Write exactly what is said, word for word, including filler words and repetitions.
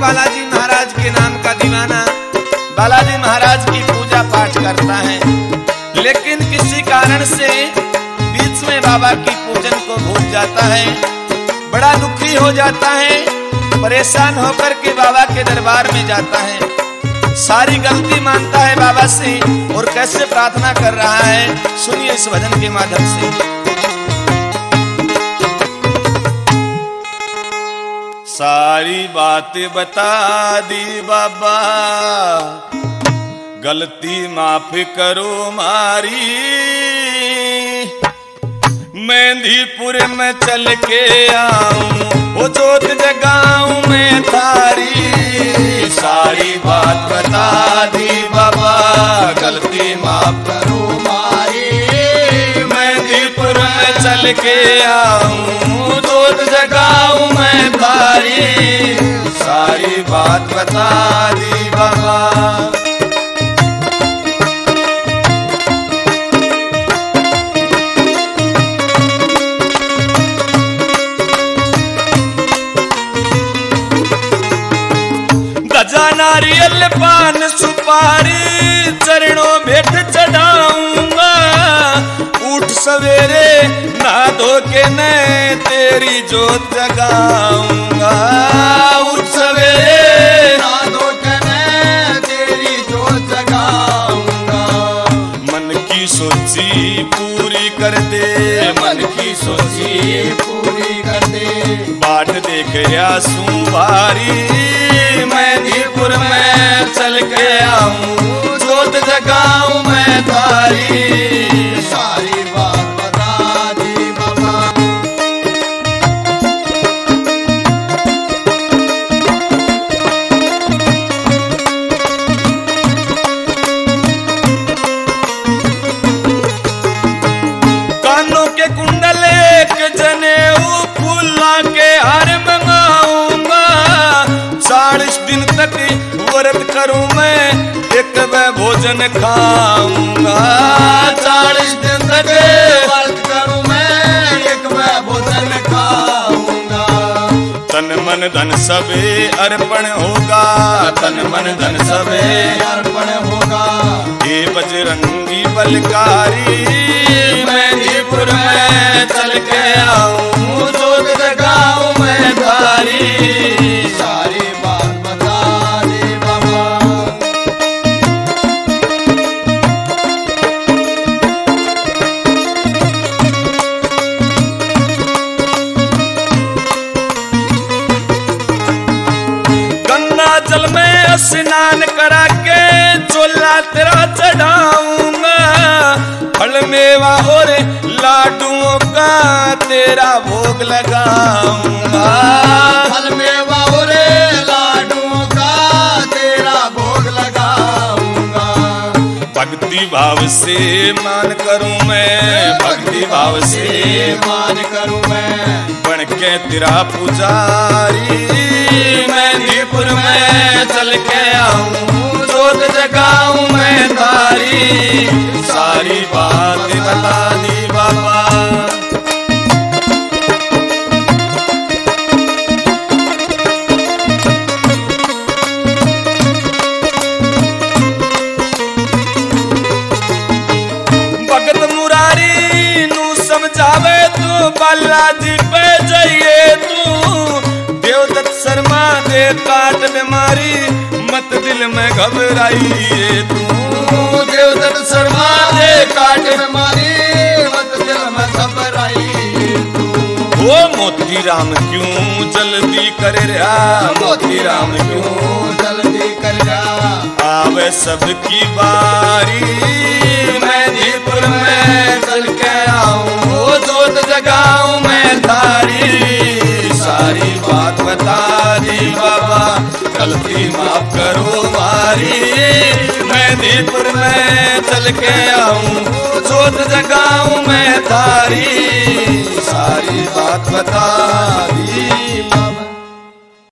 बालाजी महाराज के नाम का दीवाना बालाजी महाराज की पूजा पाठ करता है, लेकिन किसी कारण से बीच में बाबा की पूजन को भूल जाता है, बड़ा दुखी हो जाता है, परेशान होकर के बाबा के दरबार में जाता है, सारी गलती मानता है बाबा से और कैसे प्रार्थना कर रहा है, सुनिए इस भजन के माध्यम से। सारी बात बता दी बाबा, गलती माफ करो मारी, मेहंदीपुर में चल के आऊं वो जोत जगाऊं मैं थारी। सारी बात बता दी बाबा, गलती माफ करो मारी, मेहंदीपुर में चल के आऊं जोत जगाऊं मैं थारी। सारी बात बता दी बाबा। गजा नारियल पान सुपारी चरणों भेंट चढ़ाऊंगा, उठ सवेरे नहा धो के मैं तेरी जोत जगाऊंगा। उठ सवेरे नहा धो के मैं तेरी जोत जगाऊंगा। मन की सोची पूरी कर दे, मन की सोची पूरी कर दे, बाट देख आंसू बारी, मेहंदीपुर में चल के आऊं जोत जगाऊं मैं तारी। सारी बात बता दी बाबा। कानों के कुंडल एक जनेऊ फूला के हार मंगाऊंगा, चालीस दिन तक व्रत करूं मैं एक वे भोजन खाऊंगा। चालीस दिन तक व्रत करूं मैं एक वे भोजन खाऊंगा। तन मन धन सबे अर्पण होगा, तन मन धन सबे अर्पण होगा। हे बजरंगी बलकारी, मेहंदीपुर में चल के आऊं जोत जगाऊं मैं तारी। सारी बात बता दे बाबा। गंगा जल में स्नान करा के चोला तेरा चढ़ाऊंगा, फल मेवा और लाडुओं का तेरा भोग लगाऊंगा। फल मेवा और लाडुओं का तेरा भोग लगाऊंगा। भक्ति भाव से मान करूं मैं, भक्ति भाव से मान करूं मैं, बन के तेरा पुजारी, मेहंदीपुर में चल के आऊं जोत जगाऊं मैं तारी। सारी बात बता दी बाबा। भगत मुरारी नू समझावे तू, बालाजी पे जाइए तू, देवदत्त शर्मा दे काट बीमारी, मत दिल में घबराइए तू। देवदत्त शर्मा दे काट बीमारी, मत दिल में घबराइए तू। वो मोती राम क्यों जल्दी कर रहा, मोती राम क्यों जल्दी कर रहा, आवे सबकी बारी, मेहंदीपुर में चल के आऊं जोत जगाऊं मैं तारी। सारी बात बता दी बाबा, गलती माफ करो मारी, मेहंदीपुर में चल के आऊं जोत जगाऊं मैं तारी। सारी बात बता दी बाबा।